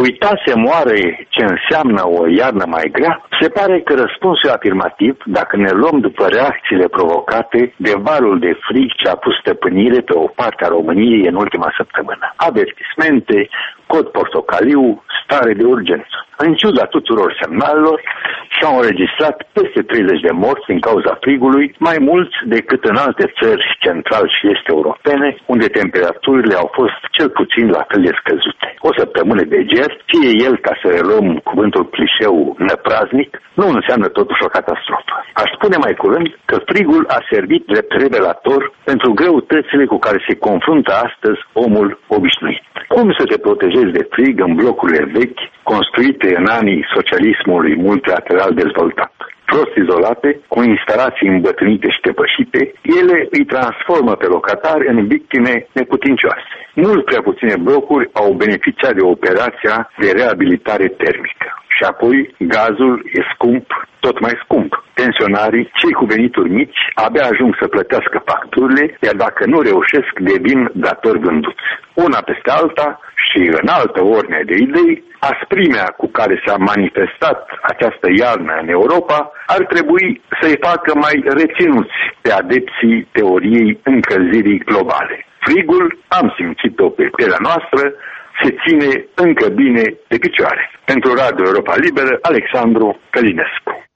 Uitasem oare ce înseamnă o iarnă mai grea? Se pare că răspunsul e afirmativ dacă ne luăm după reacțiile provocate de valul de frig ce a pus stăpânire pe o parte a României în ultima săptămână. Avertismente, cod portocaliu, stare de urgență. În ciuda tuturor semnalelor, s-au înregistrat peste 30 de morți din cauza frigului, mai mulți decât în alte țări central și est europene, unde temperaturile au fost cel puțin la fel de scăzute. O săptămână de ger, fie el, ca să reluăm cuvântul clișeu, năpraznic, nu înseamnă totuși o catastrofă. Aș spune mai curând că frigul a servit drept revelator pentru greutățile cu care se confruntă astăzi omul obișnuit. Cum să te protejezi de frig în blocurile vechi, construite în anii socialismului multilateral dezvoltat? Prost izolate, cu instalații îmbătrânite și depășite, ele îi transformă pe locatari în victime neputincioase. Mult prea puține blocuri au beneficiat de operația de reabilitare termică. Și apoi gazul e scump, tot mai scump. Pensionarii, cei cu venituri mici, abia ajung să plătească facturile, iar dacă nu reușesc, devin datori vânduți. Una peste alta și în altă ordine de idei, asprimea cu care s-a manifestat această iarnă în Europa ar trebui să-i facă mai reținuți pe adepții teoriei încălzirii globale. Frigul, am simțit-o pe pielea noastră, se ține încă bine de picioare. Pentru Radio Europa Liberă, Alexandru Călinescu.